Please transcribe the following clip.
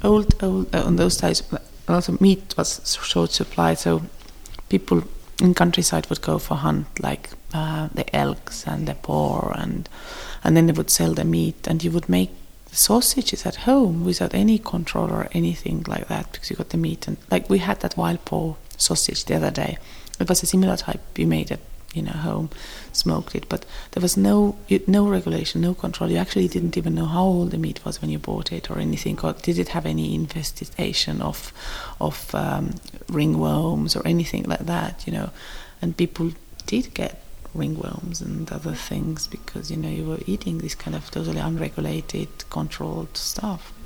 on those days, a lot of meat was short supply, so people in countryside would go for hunt, like the elks and the boar, and then they would sell the meat, and you would make sausages at home without any control or anything like that, because you got the meat. And like we had that wild boar sausage the other day. It was a similar type. We made it, home, smoked it, but there was no regulation, no control. You actually didn't even know how old the meat was when you bought it or anything, or did it have any infestation of ringworms or anything like that, And people did get ringworms and other things because, you were eating this kind of totally unregulated, controlled stuff.